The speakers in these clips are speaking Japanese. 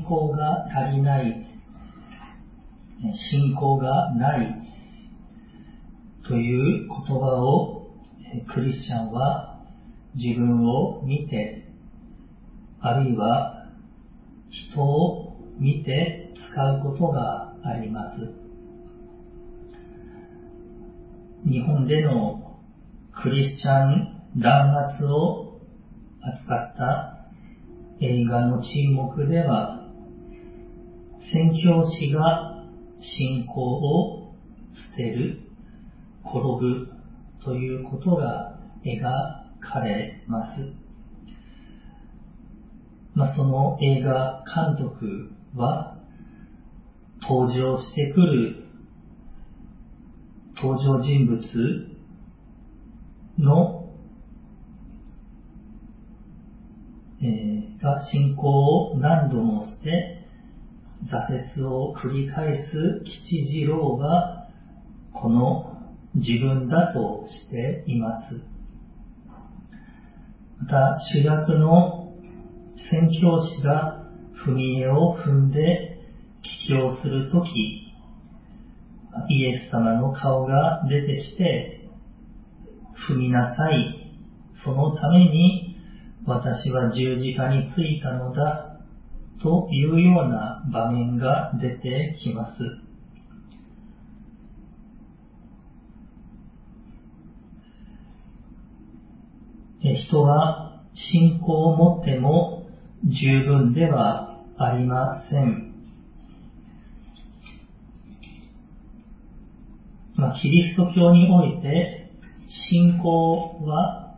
仰が足りない、信仰がないという言葉をクリスチャンは自分を見て、あるいは人を見て使うことがあります。日本でのクリスチャン弾圧を扱った映画の沈黙では、宣教師が信仰を捨てる、転ぶということが描かれます。その映画監督は登場してくる登場人物の、が信仰を何度も捨て挫折を繰り返す吉次郎がこの自分だとしています。また主役の宣教師が踏み絵を踏んで帰郷するとき、イエス様の顔が出てきて、踏みなさい、そのために私は十字架についたのだというような場面が出てきます。人は信仰を持っても十分ではありません。キリスト教において信仰は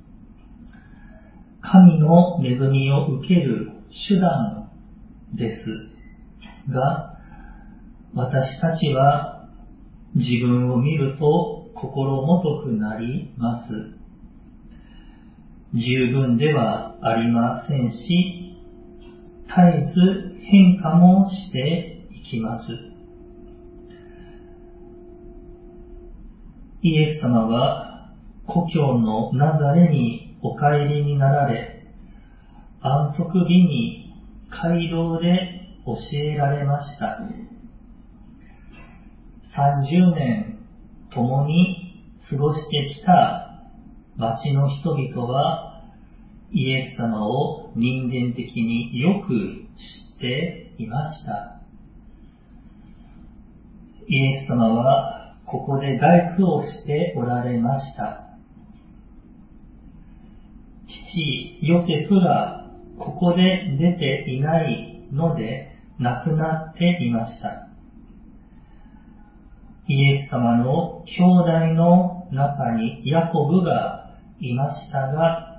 神の恵みを受ける手段ですが、私たちは自分を見ると心もとくなります。十分ではありませんし、絶えず変化もしていきます。イエス様は故郷のナザレにお帰りになられ、安息日に街道で教えられました。30年共に過ごしてきた町の人々はイエス様を人間的によく知っていました。イエス様はここで大工をしておられました。父ヨセフがここで出ていないので亡くなっていました。イエス様の兄弟の中にヤコブがいましたが、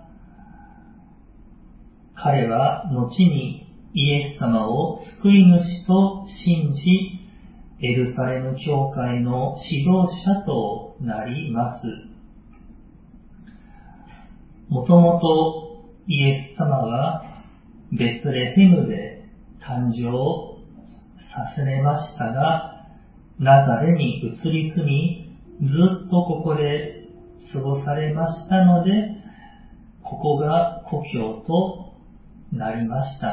彼は後にイエス様を救い主と信じ、エルサレム教会の指導者となります。もともとイエス様はベツレヘムで誕生させれましたが、ナザレに移り住み、ずっとここで過ごされましたので、ここが故郷となりました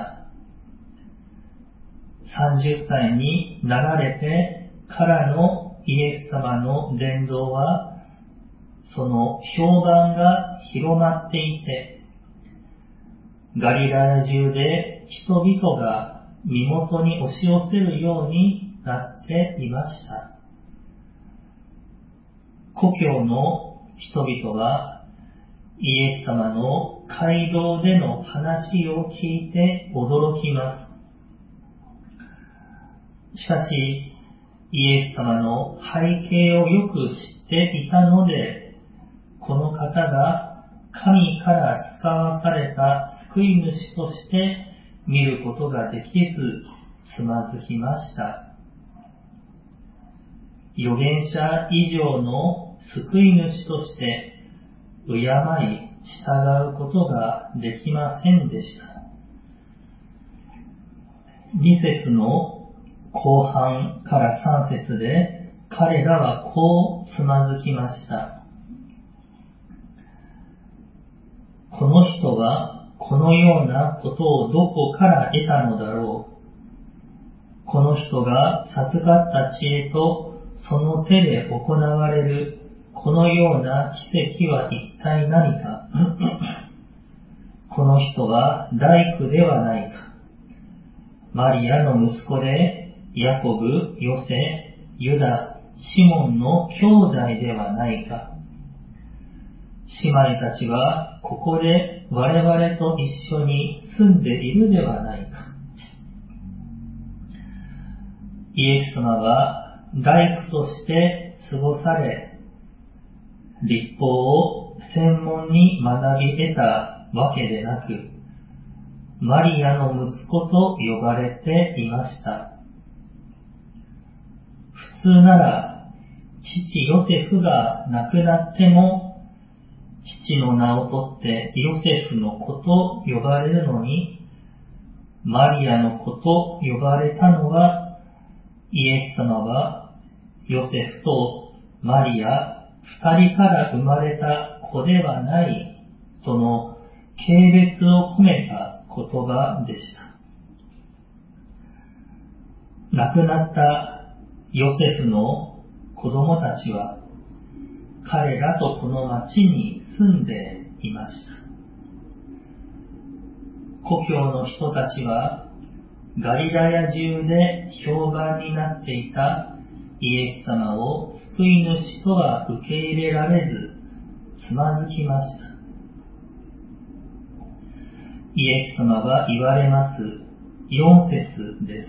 。30歳になられてからのイエス様の伝道は、その評判が広まっていて、ガリラヤ中で人々が身元に押し寄せるようになっていました。故郷の人々はイエス様の街道での話を聞いて驚きます。しかし、イエス様の背景をよく知っていたので、この方が神から使わされた救い主として見ることができず、つまずきました。預言者以上の救い主として敬い従うことができませんでした。2節の後半から3節で彼らはこうつまずきました。この人はこのようなことをどこから得たのだろう。 この人が授かった知恵とその手で行われるこのような奇跡は一体何か。この人は大工ではないか。マリアの息子でヤコブ、ヨセ、ユダ、シモンの兄弟ではないか。姉妹たちはここで我々と一緒に住んでいるではないか。イエス様は大工として過ごされ、律法を専門に学び得たわけでなく、マリアの息子と呼ばれていました。普通なら、父ヨセフが亡くなっても、父の名を取ってヨセフの子と呼ばれるのに、マリアの子と呼ばれたのは、イエス様はヨセフとマリア二人から生まれた子ではないとの軽蔑を込めた言葉でした。亡くなったヨセフの子供たちは彼らとこの町に住んでいました。故郷の人たちはガリラヤ中で評判になっていたイエス様を救い主とは受け入れられずつまずきました。イエス様は言われます4節です。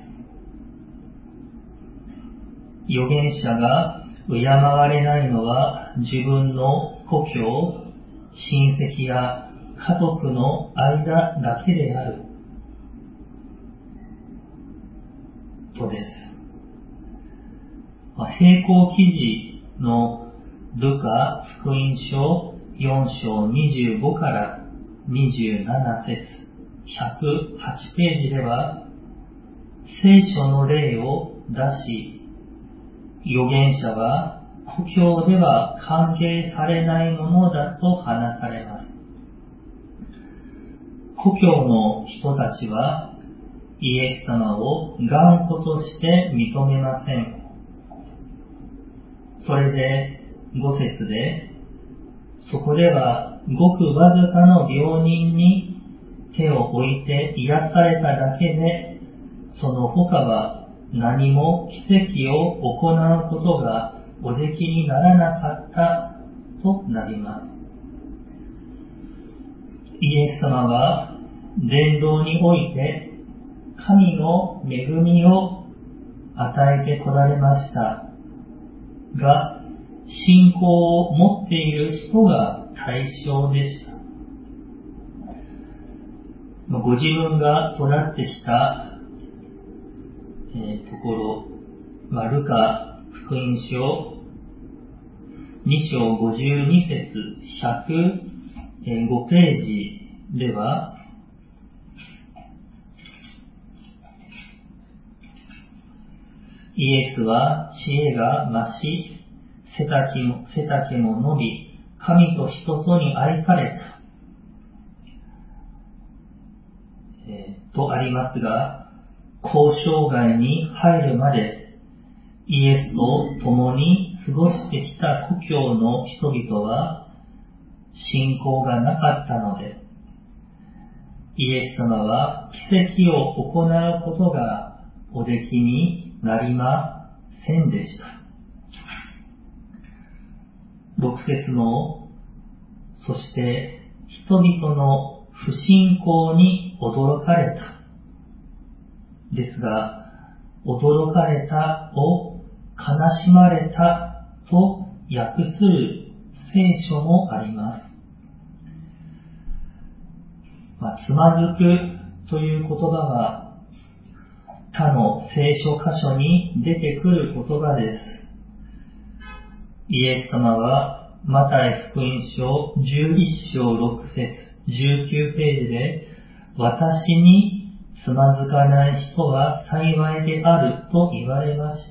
預言者が敬われないのは自分の故郷、親戚や家族の間だけであるとです。並行記事のルカ福音書4章25から27節108ページでは、聖書の例を出し、預言者は故郷では歓迎されないものだと話されます。故郷の人たちはイエス様を頑固として認めません。それで5節で、そこではごくわずかの病人に手を置いて癒されただけで、その他は何も奇跡を行うことがおできにならなかったとなります。イエス様は伝道において神の恵みを与えてこられましたが、信仰を持っている人が対象でした。ご自分が育ってきた、ところ、ルカ福音書2章52節105ページでは、イエスは知恵が増し、背丈も伸び、神と人とに愛された、とありますが、交渉外に入るまでイエスと共に過ごしてきた故郷の人々は信仰がなかったので、イエス様は奇跡を行うことがおできになりませんでした。6節の、そして人々の不信仰に驚かれたですが、驚かれたを悲しまれたと訳する聖書もあります。つまずくという言葉は他の聖書箇所に出てくる言葉です。イエス様はマタイ福音書11章6節19ページで、私につまずかない人は幸いであると言われました。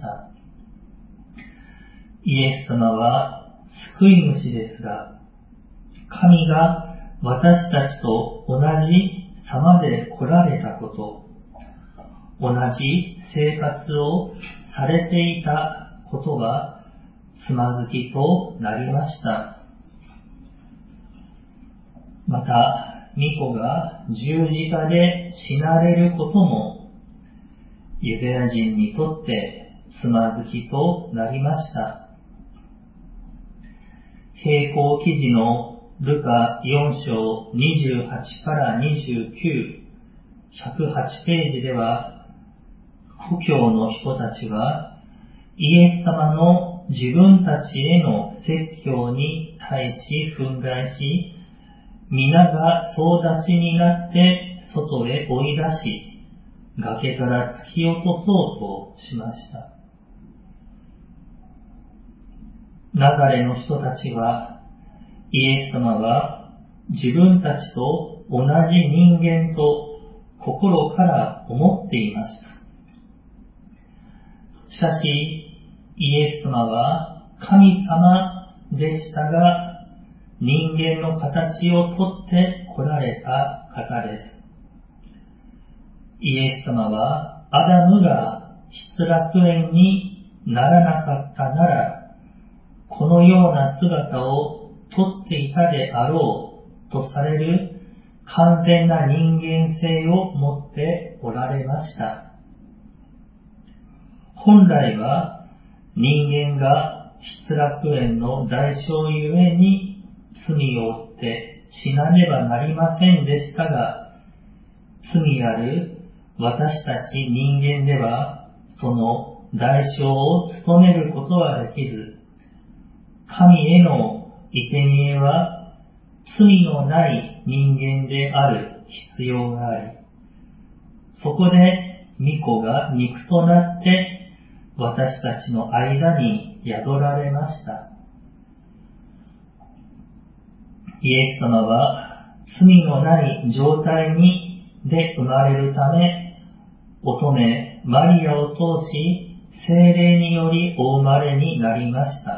イエス様は救い主ですが、神が私たちと同じ様で来られたこと、 同じ生活をされていたことはつまずきとなりました。また、御子が十字架で死なれることもユダヤ人にとってつまずきとなりました。並行記事のルカ4章28から29、108ページでは、故郷の人たちはイエス様の自分たちへの説教に対し憤慨し、皆が総立ちになって外へ追い出し、崖から突き落とそうとしました。ナザレの人たちは、イエス様は自分たちと同じ人間と心から思っていました。しかし、イエス様は神様でしたが、人間の形をとって来られた方です。イエス様はアダムが失楽園にならなかったなら、このような姿をとっていたであろうとされる完全な人間性を持っておられました。本来は人間が失楽園の代償ゆえに罪を負って死なねばなりませんでしたが、罪ある私たち人間ではその代償を務めることはできず、神への生贄は罪のない人間である必要があり、そこで御子が肉となって私たちの間に宿られました。イエス様は罪のない状態で生まれるため、乙女マリアを通し聖霊によりお生まれになりました。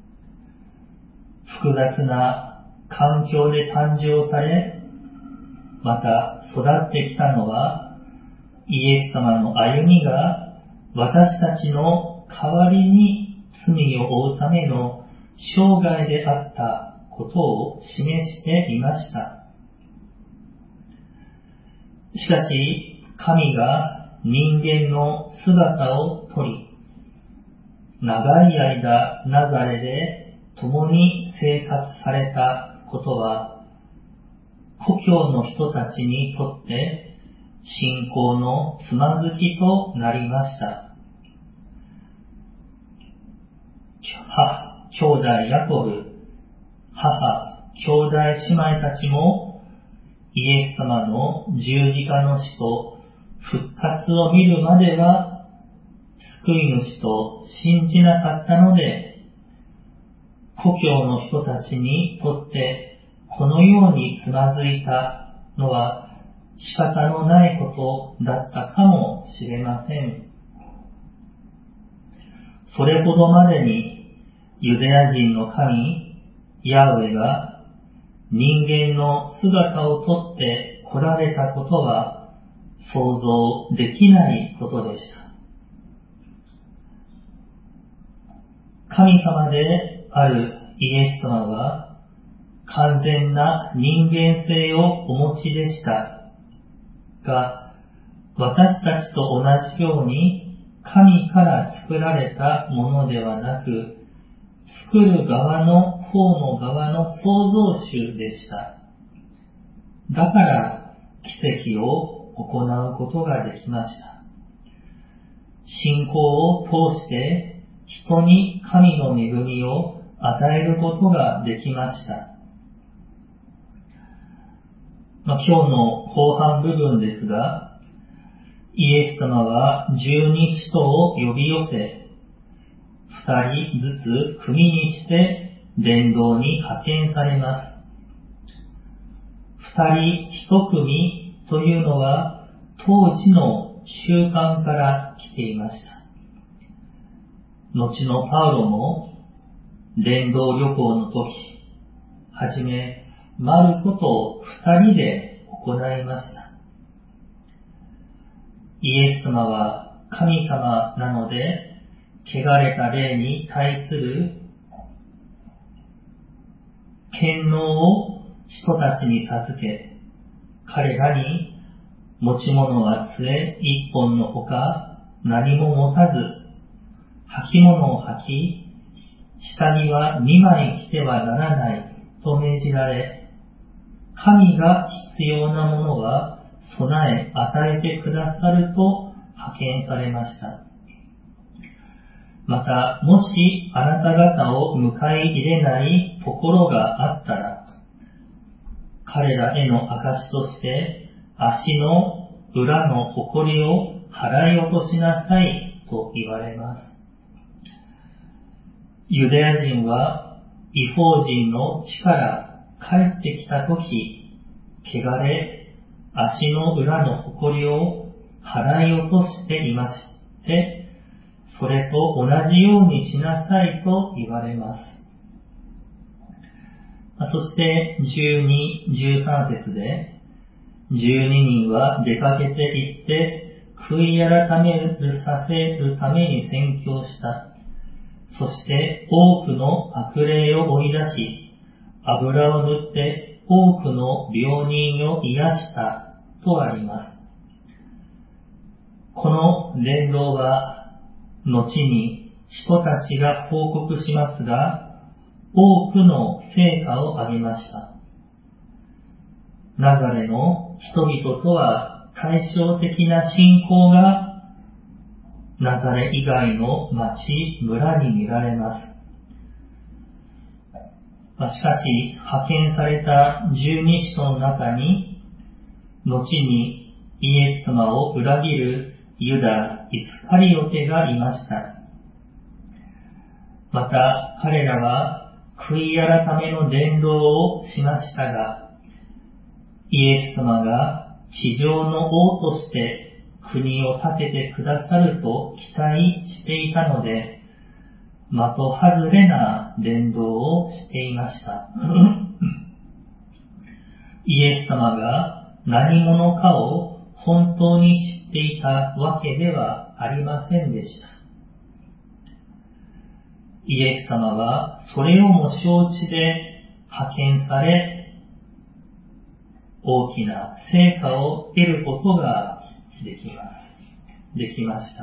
複雑な環境で誕生され、また育ってきたのは、イエス様の歩みが私たちの代わりに罪を負うための生涯であったことを示していました。しかし、神が人間の姿をとり、長い間ナザレで共に生活されたことは、故郷の人たちにとって信仰のつまずきとなりました。兄弟ヤコブ、母、兄弟姉妹たちもイエス様の十字架の死と復活を見るまでは救い主と信じなかったので、故郷の人たちにとってこのようにつまずいたのは仕方のないことだったかもしれません。それほどまでにユダヤ人の神ヤウェが人間の姿をとって来られたことは想像できないことでした。神様であるイエス様は完全な人間性をお持ちでしたが、私たちと同じように神から作られたものではなく、作る側の方の側の創造主でした。だから奇跡を行うことができました。信仰を通して人に神の恵みを与えることができました。今日の後半部分ですが、イエス様は十二使徒を呼び寄せ、二人ずつ組にして伝道に派遣されます。二人一組というのは当時の習慣から来ていました。後のパウロも伝道旅行の時、はじめマルコと二人で行いました。 イエス様は神様なので、汚れた霊に対する権能を人たちに授け、彼らに持ち物は杖一本のほか何も持たず、履物を履き、下には2枚着てはならないと命じられ、神が必要なものは備え与えてくださると派遣されました。また、もしあなた方を迎え入れないところがあったら、彼らへの証として足の裏の埃を払い落としなさいと言われます。ユダヤ人は異邦人の地から帰ってきたとき、汚れ、足の裏の埃を払い落としていまして、それと同じようにしなさいと言われます。そして12、13節で、12人は出かけて行って、悔い改めさせるために宣教した。そして多くの悪霊を追い出し、油を塗って多くの病人を癒したとあります。この伝道は、後に人たちが報告しますが、多くの成果を上げました。ナザレの人々とは対照的な信仰がナザレ以外の町、村に見られます。しかし、派遣された十二使徒の中に、後にイエス様を裏切るユダ・イスカリオテがいました。また、彼らは悔い改めの伝道をしましたが、イエス様が地上の王として国を建ててくださると期待していたので、的外れな伝道をしていました。イエス様が何者かを本当に知っていたわけではありませんでした。イエス様はそれをも承知で派遣され、大きな成果を得ることができました。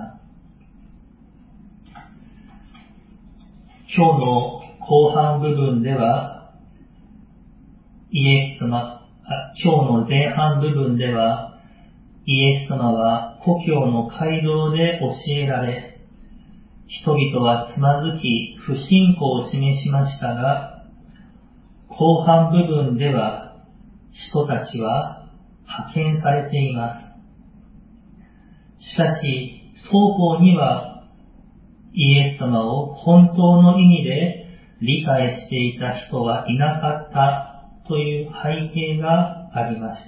今日の後半部分では、今日の前半部分では、イエス様は故郷の街道で教えられ、人々はつまずき不信仰を示しましたが、後半部分では人たちは派遣されています。しかし、双方にはイエス様を本当の意味で理解していた人はいなかったという背景がありました。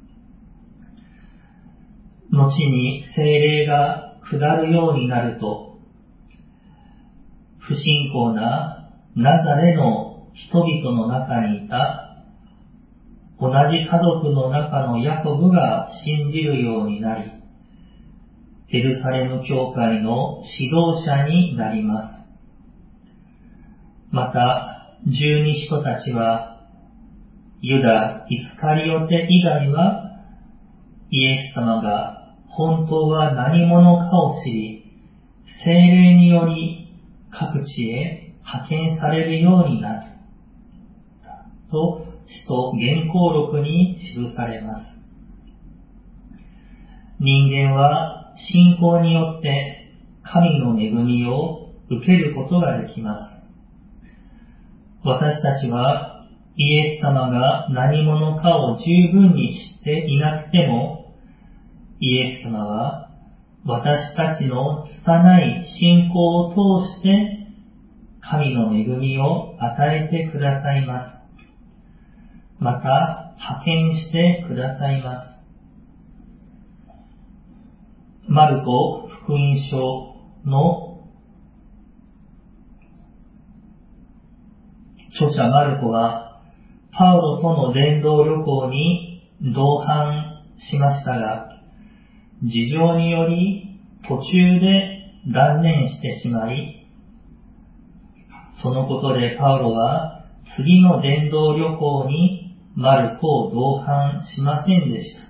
後に聖霊が下るようになると、不信仰なナザレの人々の中にいた同じ家族の中のヤコブが信じるようになり、エルサレム教会の指導者になります。また、十二使徒たちは、ユダ・イスカリオテ以外は、イエス様が本当は何者かを知り、聖霊により各地へ派遣されるようになる。と、使徒原稿録に記されます。人間は信仰によって神の恵みを受けることができます。私たちはイエス様が何者かを十分に知っていなくても、イエス様は私たちの拙い信仰を通して神の恵みを与えてくださいます。また派遣してくださいます。マルコ福音書の著者マルコはパウロとの伝道旅行に同伴しましたが、 事情により途中で断念してしまい、そのことでパウロは次の伝道旅行にマルコを同伴しませんでした。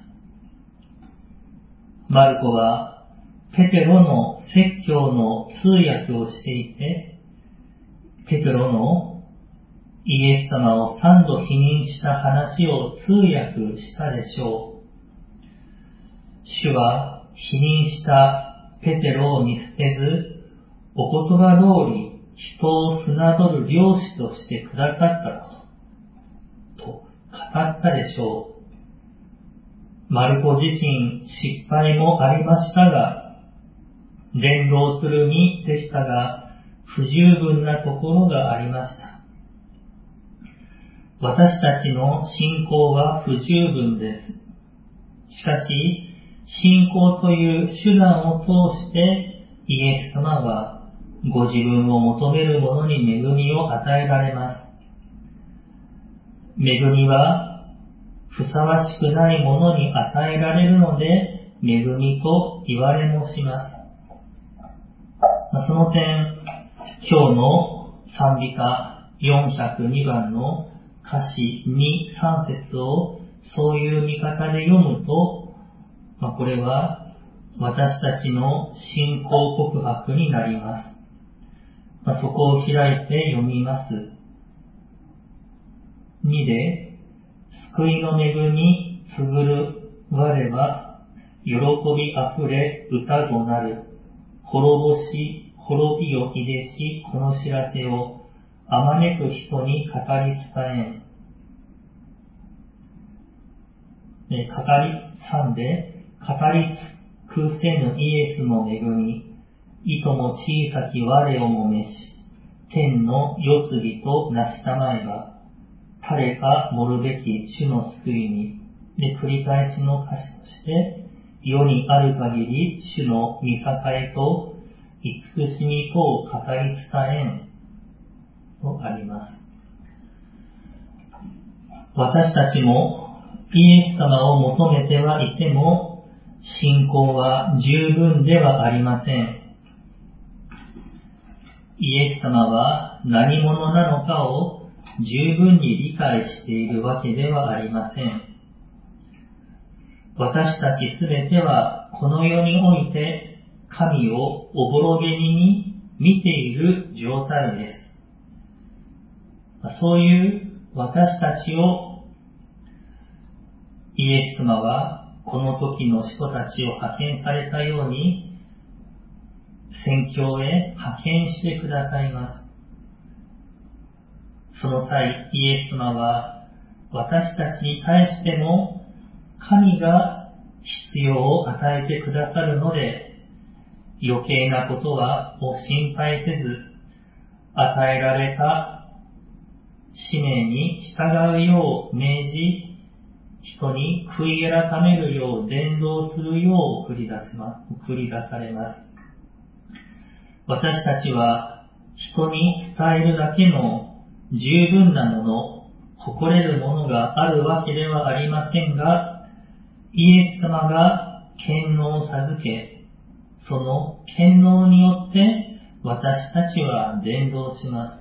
マルコはペテロの説教の通訳をしていて、ペテロのイエス様を3度否認した話を通訳したでしょう。主は否認したペテロを見捨てず、お言葉通り人を侮る漁師としてくださったと語ったでしょう。マルコ自身失敗もありましたが、伝道する身でしたが、不十分なところがありました。私たちの信仰は不十分です。しかし、信仰という手段を通してイエス様はご自分を求める者に恵みを与えられます。恵みはふさわしくない者に与えられるので恵みと言われもします。その点、今日の賛美歌402番の歌詞2、3節をそういう見方で読むと、これは私たちの信仰告白になります。そこを開いて読みます。2で、救いの恵みつぐる我は喜びあふれ歌ごなる。滅びをいでしこの知らせをあまねく人に語り伝えん。3で、語り尽くせぬイエスの恵み、いとも小さき我をも召し、天の世継ぎとなしたまえば、誰か盛るべき主の救いに、で繰り返しの歌詞として、世にある限り主の見栄えと慈しみとを語り伝えん、とあります。私たちもイエス様を求めてはいても、信仰は十分ではありません。イエス様は何者なのかを十分に理解しているわけではありません。私たちすべてはこの世において神をおぼろげに見ている状態です。そういう私たちをイエス様はこの時の人たちを派遣されたように宣教へ派遣してくださいます。その際、イエス様は私たちに対しても神が必要を与えてくださるので、余計なことはを心配せず、与えられた使命に従うよう命じ、人に悔い改めるよう伝道するよう送り出されます。私たちは人に伝えるだけの十分なもの、誇れるものがあるわけではありませんが、イエス様が権能を授け、その権能によって私たちは伝道します。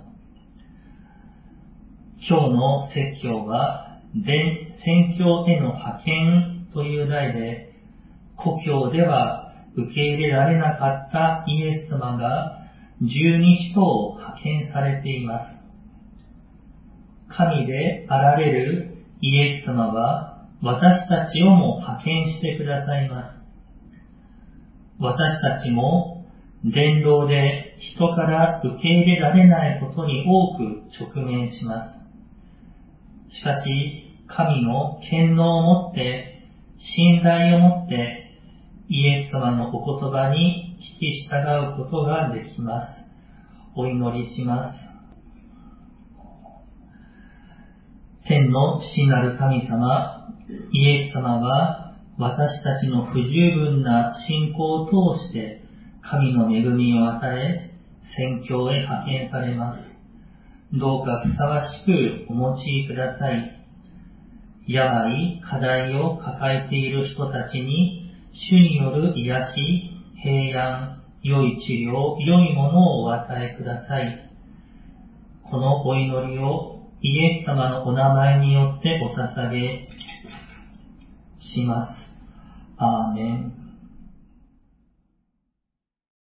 今日の説教は、宣教への派遣という題で、故郷では受け入れられなかったイエス様が12使徒を派遣されています。神であられるイエス様は私たちをも派遣してくださいます。私たちも伝道で人から受け入れられないことに多く直面します。しかし、神の権能をもって、信頼をもって、イエス様のお言葉に聞き従うことができます。お祈りします。天の父なる神様、イエス様は私たちの不十分な信仰を通して神の恵みを与え、宣教へ派遣されます。どうかふさわしくお持ちください。病、課題を抱えている人たちに主による癒し、平安、良い治療、良いものをお与えください。このお祈りをイエス様のお名前によってお捧げします。アーメン。